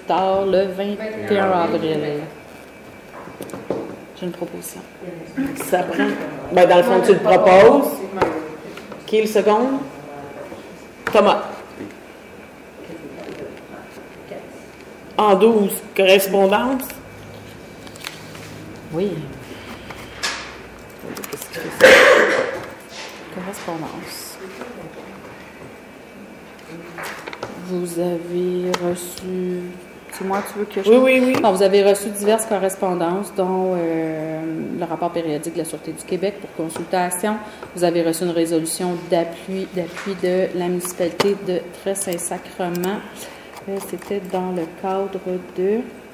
tard, le 21 avril. J'ai une proposition. Ça prend. Ben, dans le fond, tu le proposes. Qui est le second? Thomas. En 12 correspondances. Oui. Qu'est-ce qu'il fait ça? Correspondance. Vous avez reçu... C'est moi, tu veux que je... Oui. Non, vous avez reçu diverses correspondances, dont le rapport périodique de la Sûreté du Québec pour consultation. Vous avez reçu une résolution d'appui de la municipalité de Très-Saint-Sacrement. C'était dans le cadre de...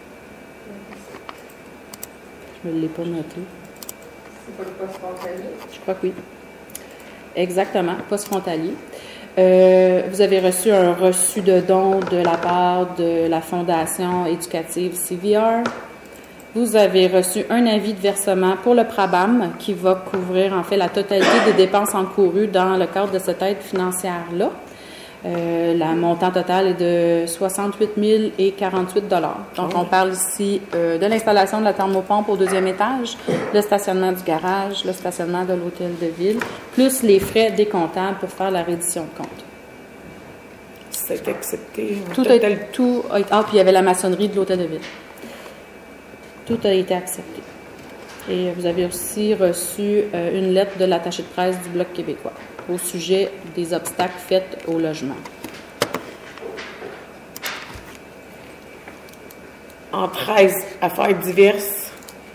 Je ne l'ai pas noté. C'est pas le poste frontalier? Je crois que oui. Exactement, poste frontalier. Vous avez reçu un reçu de don de la part de la Fondation éducative CVR. Vous avez reçu un avis de versement pour le PRABAM qui va couvrir en fait la totalité des dépenses encourues dans le cadre de cette aide financière-là. La montant total est de 68 048 $. Donc, on parle ici de l'installation de la thermopompe au 2e étage, le stationnement du garage, le stationnement de l'hôtel de ville, plus les frais décomptables pour faire la reddition de compte. C'est accepté. Puis il y avait la maçonnerie de l'hôtel de ville. Tout a été accepté. Et vous avez aussi reçu une lettre de l'attaché de presse du Bloc québécois au sujet des obstacles faits au logement. En 13, affaires diverses.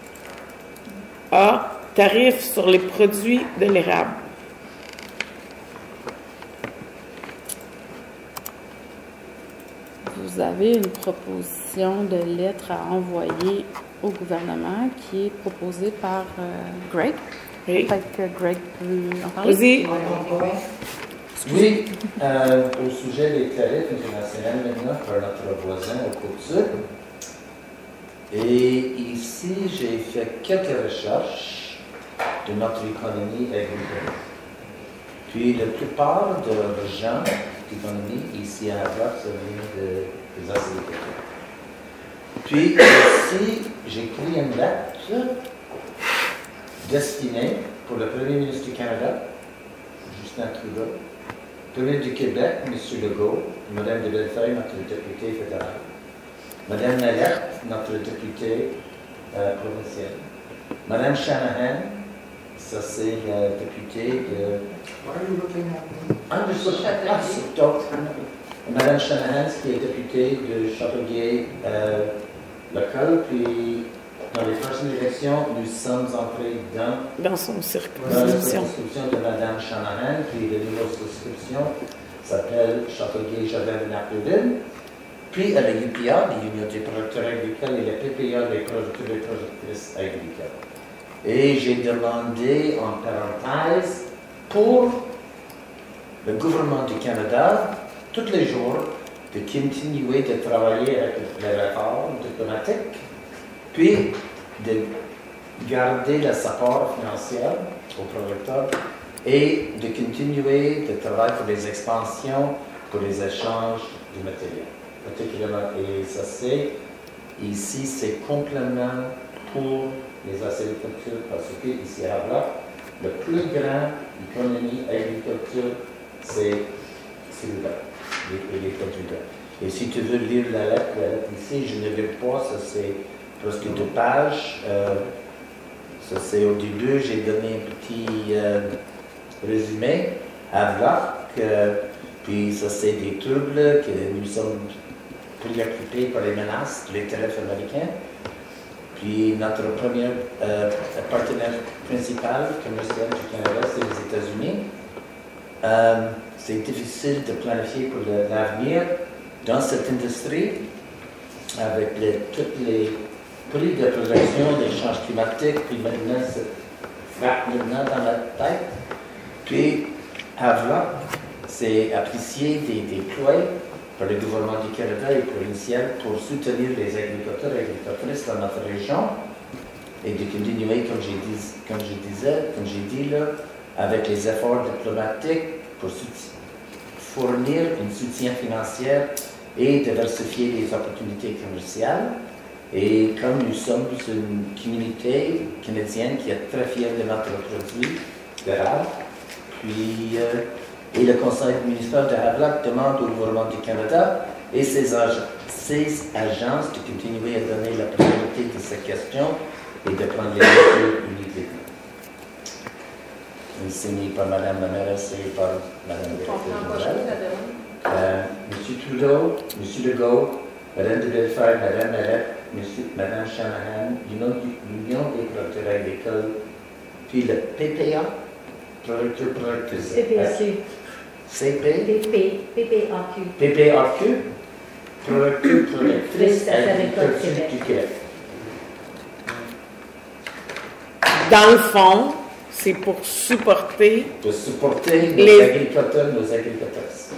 A. Tarifs sur les produits de l'érable. Vous avez une proposition de lettre à envoyer au gouvernement qui est proposée par Greg. Oui. Peut-être que Greg peut en parler. Vas-y. Oui, au sujet des tarifs internationaux maintenant par notre voisin au Côte-Sud. Et ici, j'ai fait quelques recherches de notre économie agricole. Puis la plupart de l'argent d'économie ici à Havre, ça vient des agriculteurs. Puis ici, j'ai écrit une lettre destinée pour le Premier ministre du Canada, Justin Trudeau, Premier du Québec, M. Legault, Mme de Bellefeuille, notre députée fédérale, Mme Nalette, notre députée provinciale, Mme Shanahan, ça c'est la députée de... Mme Shanahan, qui est députée de Châteauguay local, puis dans les prochaines élections, nous sommes entrés dans son la circonscription de Mme Shanahan, puis la nouvelle circonscription s'appelle Châteauguay-Javel-Naplouville. Puis à la UPA, l'Union des producteurs agricoles, et la PPA, les producteurs et productrices agricoles. Et j'ai demandé en parenthèse pour le gouvernement du Canada, tous les jours, de continuer de travailler avec les réformes diplomatiques, puis de garder le support financier aux producteurs et de continuer de travailler pour les expansions, pour les échanges de matériel. Particulièrement, et ça c'est, ici c'est complément pour les agricultures, parce que ici à Havre, le plus grand économie agriculture, c'est celui-là, les produits là. Et si tu veux lire la lettre ici, je ne lis pas, ça c'est presque 2 pages. Ça c'est au début, j'ai donné un petit résumé à Havre, puis ça c'est des troubles que nous sommes préoccupés par les menaces de les tarifs américains. Puis notre premier partenaire principal commercial du Canada, c'est les États-Unis. C'est difficile de planifier pour l'avenir dans cette industrie avec toutes les politiques de protection des changements climatiques, puis maintenant, ça frappe maintenant dans la tête. Puis, Havre, c'est apprécié des ploys par le gouvernement du Canada et provincial pour soutenir les agriculteurs et agricultrices dans notre région et de continuer, comme j'ai dit là, avec les efforts diplomatiques pour fournir un soutien financier et diversifier les opportunités commerciales. Et comme nous sommes une communauté canadienne qui est très fière de notre produit d'érable, puis et le conseil municipal de Havelock demande au gouvernement du Canada et ses agences de continuer à donner la priorité de cette question et de prendre les mesures immédiatement. Signé par Mme la mairesse et par Mme le directeur général. M. Trudeau, M. Legault, Mme de Belfort, Mme Marette, Mme Shanahan, l'Union des producteurs agricoles, puis le PPA, productrice. PPAQ. CP? PPAQ. PPAQ, productrice agriculture du Québec. Dans le fond, c'est pour supporter De supporter nos Les- agriculteurs, nos agricultrices.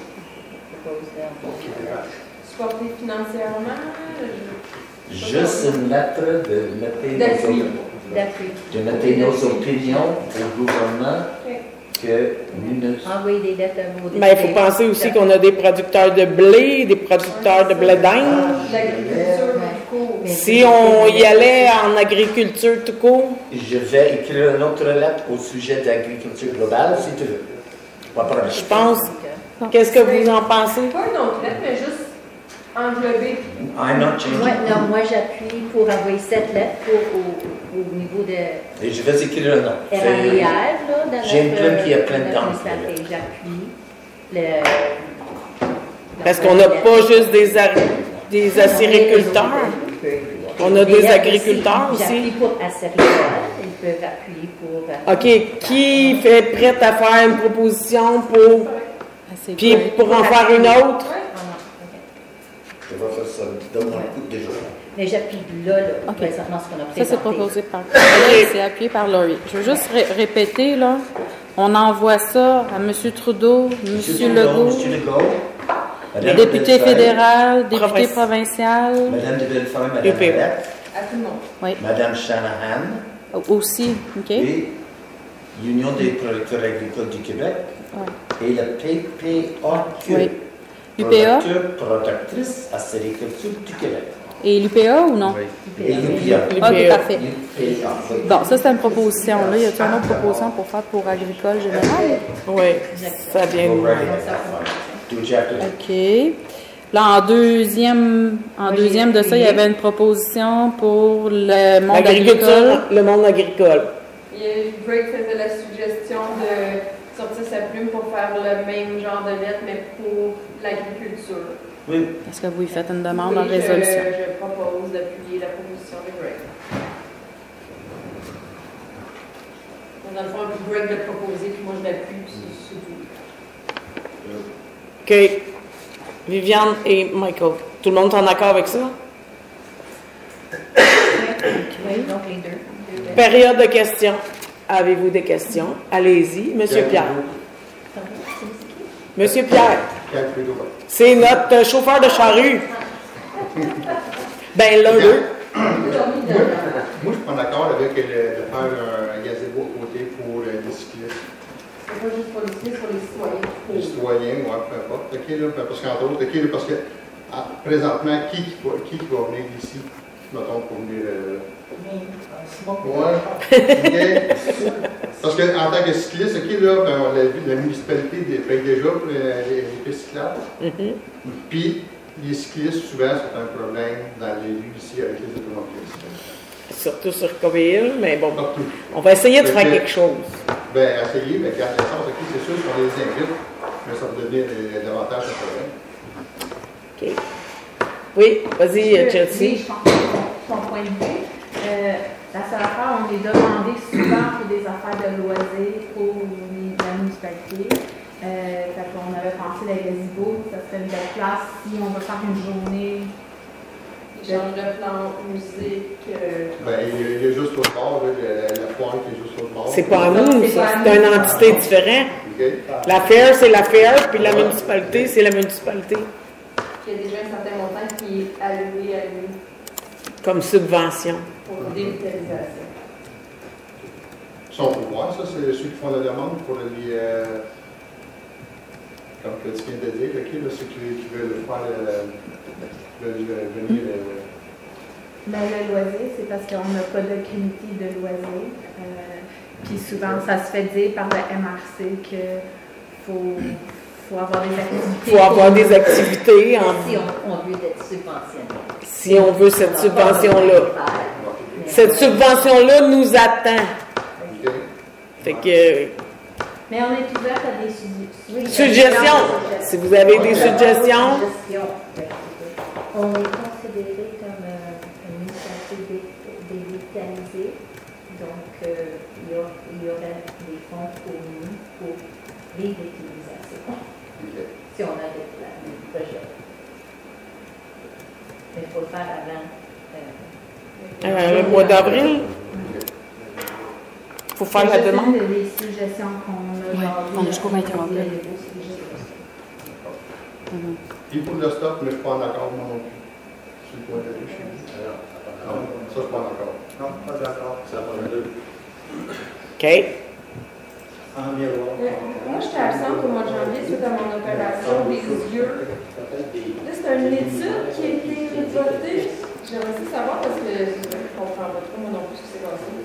Supporter financièrement, Juste une lettre de mettre D'appui. D'appui. nos opinions au gouvernement que nous ne... Envoyer des lettres à vos Mais il faut penser aussi qu'on a des producteurs de blé, des producteurs de blé d'Inde. l'agriculture, court. Mais- Si on y allait en agriculture tout court, Je vais écrire une autre lettre au sujet de l'agriculture globale, si tu veux. Pas de problème. je pense. Qu'est-ce que vous en pensez? Pas une autre lettre, mais juste englober. I'm not changing. Moi, j'appuie pour envoyer cette lettre au niveau de Et je vais écrire un nom. RAIR, là, dans J'ai une notre- plume qui a plein de notre temps. municipalité. J'appuie le... Parce qu'on n'a pas juste des acériculteurs. On a des agriculteurs aussi. J'appuie pour acéricole. Ils peuvent appuyer pour... OK. Qui fait prête à faire une proposition pour. Assez Puis great. pour en faire une autre? Ah non, ok. Je vais faire ça. Donne-moi un coup de jour. Mais j'appuie là, Ok. présentement, ce qu'on a Ça, c'est présenté. proposé par c'est appuyé par Laurie. Je veux juste répéter, là. On envoie ça à M. Trudeau, M. Legault, Monsieur Legault, le Madame député Belfort, fédéral, député Province. provincial, Madame de Belfort, Madame UP. Marette, À tout le monde. oui, Madame Shanahan aussi, OK? et l'Union des producteurs agricoles du Québec Ouais. et le PPAQ. Oui. UPA Productrice à Sériculture du Québec. et l'UPA ou non? Et l'UPA. OK, parfait. UPA, oui. Bon, ça, c'est une proposition. Là, y a-t-il une autre proposition pour faire pour agricole général? Oui, ça vient de Go nous. right ahead. Do what you have to do. OK. Là, en deuxième de ça, il y avait une proposition pour le monde agricole. L'agriculture, le monde agricole. Greg faisait la suggestion de sortir sa plume pour faire le même genre de lettre, mais pour l'agriculture. Oui. Est-ce que vous y faites une demande en Oui, résolution? Je propose d'appuyer la proposition de Greg. Donc, dans le fond, Greg l'a proposé, puis moi je l'appuie, puis c'est tout. OK. Viviane et Michael. Tout le monde est en accord avec ça? Oui, donc les deux. Période de questions. Avez-vous des questions? Allez-y, Monsieur Pierre. Monsieur Pierre, c'est notre chauffeur de charrue. Ben, l'un d'eux. Moi, je suis pas d'accord avec de faire un gazebo à côté pour les cyclistes. C'est pas juste pour les cyclistes, pour les citoyens. Les citoyens, ouais, peu importe. OK, là, parce qu'entre autres, OK, là, parce que présentement, qui va venir d'ici, mettons, pour venir... Ouais. OK. Parce qu'en tant que cycliste, OK, là, ben, la municipalité paye déjà pour les pistes cyclables. Puis, les cyclistes, souvent, c'est un problème dans les rues ici avec les automobilistes. Surtout sur Coville, mais bon, Partout. on va essayer de faire quelque chose. Ben, essayez, mais quand l'essence, OK, c'est sûr, si on les invite, mais ça va devenir davantage un problème. OK. Oui, vas-y, Oui, Chelsea. je pense que son point de vue. La seule affaire, on est demandé souvent pour des affaires de loisirs pour la municipalité. Fait qu'on avait pensé la gazebo, ça serait une belle place si on va faire une journée. Échange de plantes, musique. Ben, il y a juste l'autre bord, là, la foire qui est juste l'autre bord. C'est pas à nous, ça. C'est une entité différente. OK? La fair, c'est la fair, puis la municipalité, c'est la municipalité. Il y a déjà un certain montant qui est alloué à lui Comme subvention. pour dévitalisation. Son pouvoir, ça, c'est ceux qui font la demande pour les. Comme que tu viens de dire, là, ceux qui veulent faire venir Ben, le loisir, c'est parce qu'on n'a pas de comité de loisirs. Puis souvent, ça se fait dire par le MRC qu'il faut avoir des activités. Il faut avoir des activités. Si on veut être subventionné. Si on veut cette subvention-là. Cette subvention-là nous attend. Fait que... Mais on est ouvert à des suggestions. Si vous avez des suggestions. On est considéré comme une initiative dévitalisée. Donc, il y aurait des fonds pour nous pour revitalisation. Si on arrête le projet. Mais il faut le faire avant. Le mois d'avril. Il faut faire la demande. Les suggestions qu'on a. Oui, on est jusqu'au 21 avril. Puis pour le stop, mais je ne suis pas en accord, moi non plus. Sur le point de vue chez vous. Non, ça, je ne suis pas en accord. Non, pas d'accord. Ça va le deux. OK. En miroir. Moi, j'étais absente au mois de janvier suite à mon opération des yeux. Là, c'est une étude qui a été votée. J'aimerais aussi savoir parce que je ne comprends pas trop, moi non plus, ce qui s'est passé.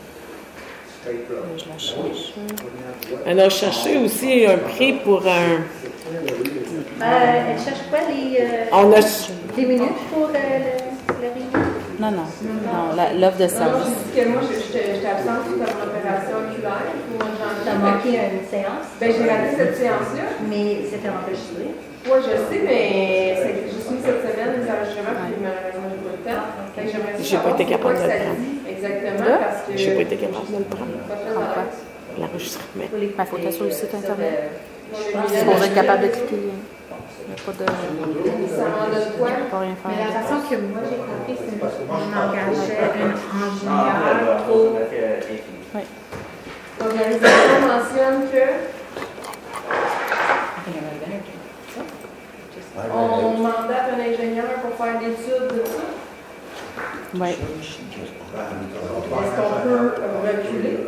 Je la cherche. On a cherché aussi un prix pour un... Elle cherche quoi On a... les minutes pour le réunion? Non, l'offre de Non, service. je dis que moi, j'étais absente suite à mon opération oculaire au mois de janvier. T'as manqué une séance? Ben, j'ai raté cette séance-là. Mais c'était enregistré. Oui, je sais, mais c'est juste cette semaine, les enregistrements, puis malheureusement, j'ai pas eu le temps. Fait que j'aimerais J'ai pas été capable de le ça prendre. dit exactement, parce que... J'ai pas été capable de le prendre. Pas très à l'aise. L'enregistrement. Il faut être sur le site Internet. Non, Il faut être capable de cliquer le lien. Il n'y a pas de... Ça m'en donne quoi? Il ne peut rien faire. Mais la façon que moi j'ai compris, c'est qu'on engageait une ingénieure pour. Oui. L'organisation mentionne que on mandate un ingénieur pour faire l'étude de ça. Oui. Est-ce qu'on peut reculer?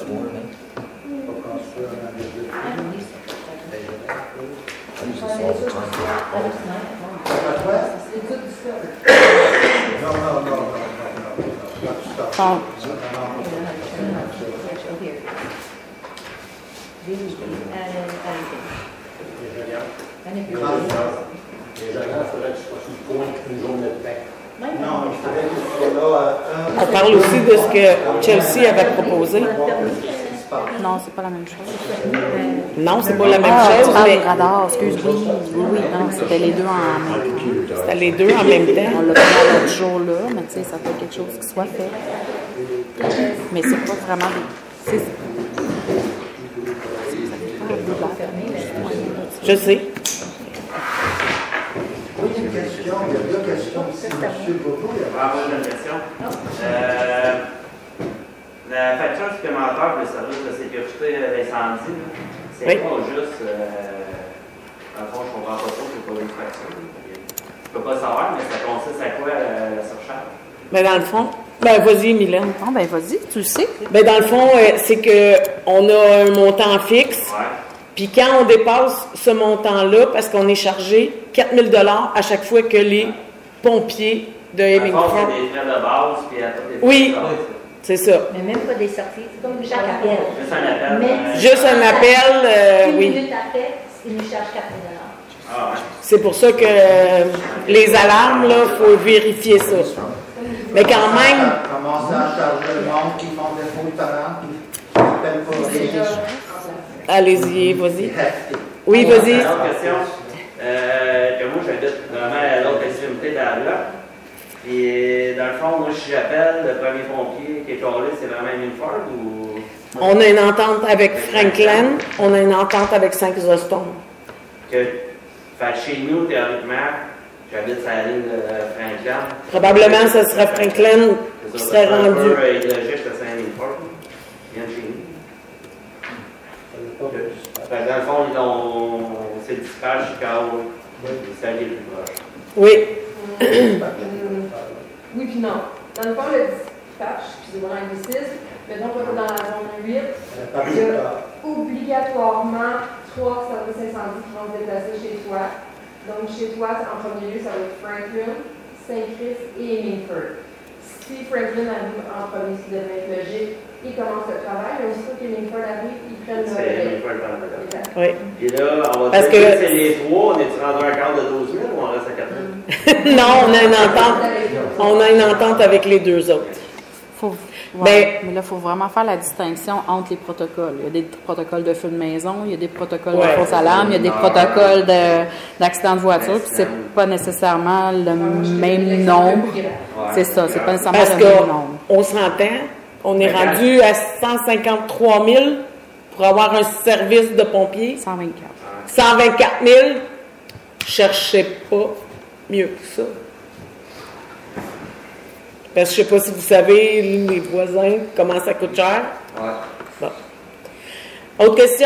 L'étude du sol. Non. Bon. Non, il faudrait qu'il soit là. On parle aussi de ce que Chelsea avait proposé. Non, c'est pas la même chose. Non, c'est pas la même Tu chose, parles mais du radar, excuse-moi. Oui, non, c'était les deux en même temps. c'était les deux en même temps. On l'a fait l'autre jour là, mais tu sais, ça fait quelque chose qui soit fait. Mais c'est pas vraiment des. Je sais. Oui, il y a une question. Il y a deux questions ici. M. Bobo, il y a... Ah, moi, j'ai une question. La facture supplémentaire pour le service de sécurité d'incendie, c'est Oui. pas juste. En fond, je comprends pas trop, c'est pas une facture. Je peux pas savoir, mais ça consiste à quoi la surcharge? Mais dans le fond, vas-y, Mylène. Bon, ben vas-y, tu le sais. Ben dans le fond, c'est que on a un montant fixe. Ouais. Puis quand on dépasse ce montant-là, parce qu'on est chargé 4 000 $ à chaque fois que les pompiers de En Hemingford... fond, c'est des frais de base, puis à toutes les Oui. frais de base. C'est ça. Mais même pas des sorties. C'est comme chaque appel. Juste un appel. Mais- Juste un appel, Une oui. minute après, il nous charge 4 000 $. Ah, ouais. C'est pour ça que les alarmes, là, il faut vérifier ça. Mais quand même, Commencer à charger le monde qui font des faux talents, qui n'appellent pas les... allez-y, vas-y. Oui, vas-y. Une autre question. Que moi, j'habite vraiment à l'autre extrémité de la bloc. Et dans le fond, moi, si j'appelle le premier pompier qui est collé, c'est vraiment Hemingford ou. On a une entente avec Franklin, on a une entente avec Saint-Chrysostome. Fait chez nous, théoriquement, j'habite sur la ligne de Franklin. Probablement, ce serait Franklin qui serait rendu. C'est un peu illogique que c'est Hemingford. Vient de chez nous. Fait que dans le fond, c'est le dispatch Chicago. C'est ça qui est le plus proche. Oui. Oui, puis non. Dans le fond, le dispatch, excusez-moi l'anglicisme, mettons qu'on est dans la zone 8, il y a obligatoirement 3 services incendies qui vont se déplacer chez toi. Donc, chez toi, en premier lieu, ça va être Franklin, Saint-Christ et Hemingford. Si Franklin arrive en premier, ce qui devrait être logique, il commence le travail. Mais aussitôt qu'Hemingford arrive, ils prennent le relais. Oui. Et là, on va Parce dire que que c'est les 3, on est rendu un quart de 12 000 ou on reste à 4 000? Non, on a une entente. On a une entente avec les deux autres. Mais là, il faut vraiment faire la distinction entre les protocoles. Il y a des protocoles de feu de maison, il y a des protocoles de fausse alarme, il y a des protocoles d'accident de voiture, puis c'est pas nécessairement le même nombre. C'est ça, c'est pas nécessairement Parce le même nombre. qu'on s'entend, on est rendu à 153 000 pour avoir un service de pompier. 124. 124 000, cherchez pas mieux que ça. Parce que je ne sais pas si vous savez, les voisins, comment ça coûte cher. Ouais. Bon. Autre question?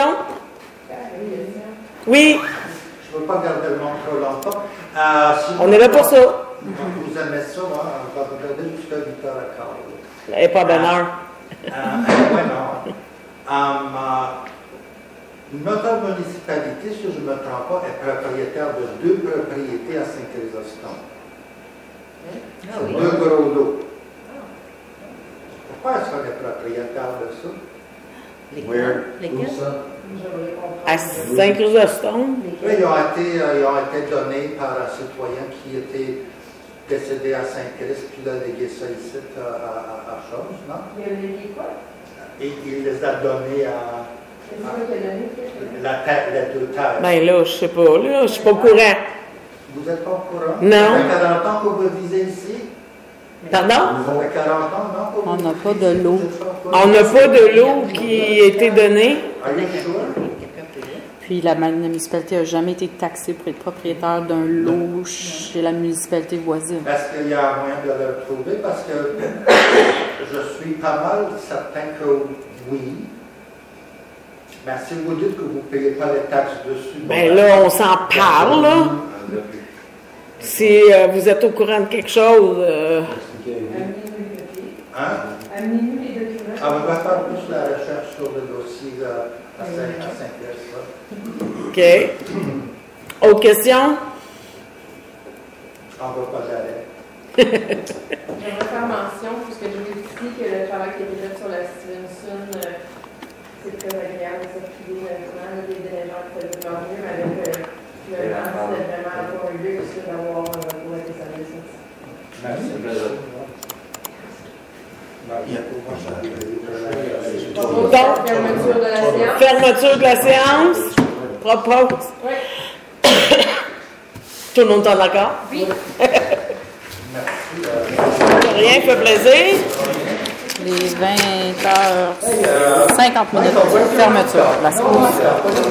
Oui, Je ne veux pas garder le monde trop longtemps. Si on est là pour ça. Vous aimez ça, moi, on va regarder jusqu'à 8h15. Elle n'est pas bonne heure. Oui, non. Notre municipalité, si je ne me trompe pas, est propriétaire de 2 propriétés à Saint-Chrysostome. Ah oui. 2 gros lots. Pourquoi est-ce qu'on est propriétaire de ça? Lesquels? Où ça? À Saint-Chrysostome. Oui, ils ont été donnés par un citoyen qui était décédé à Saint-Christ, puis il a légué ça ici à Chose, non? Il a légué quoi? Et il les a donnés à C'est ça qu'il a donné? les 2 terres. Ben là, je sais pas, là, je suis pas au courant. Vous n'êtes pas au courant? Non. Ça fait 40 ans que vous vivez ici? Pardon? Ça fait 40 ans, non? que On vous n'a vivez pas ici? de l'eau. Vous êtes pas au courant? On n'a pas de l'eau qui a été donnée. Are you sure? Puis la municipalité n'a jamais été taxée pour être propriétaire d'un lot chez la municipalité voisine. Est-ce qu'il y a moyen de le retrouver? Parce que je suis pas mal certain que oui. Mais si vous dites que vous ne payez pas les taxes dessus... Ben là, on s'en parle, là. Si vous êtes au courant de quelque chose, Hein? Amenez-nous les documents. On va faire plus la recherche sur le dossier à Saint-Christ. OK. Autre question? On va pas d'arrêt. J'aimerais faire mention, puisque je vous ici, que le travail qui a été fait sur la Stevenson, c'est très agréable de circuler maintenant. Il y a des gens qui font leur mieux, mais avec le vent, c'était vraiment avoir un luxe d'avoir pour être service ici. Merci. Donc, fermeture de la séance. Fermeture de la séance. Propose. Oui. Tout le monde est d'accord? Oui. Rien fait plaisir. Les 20h50 minutes de fermeture de la séance.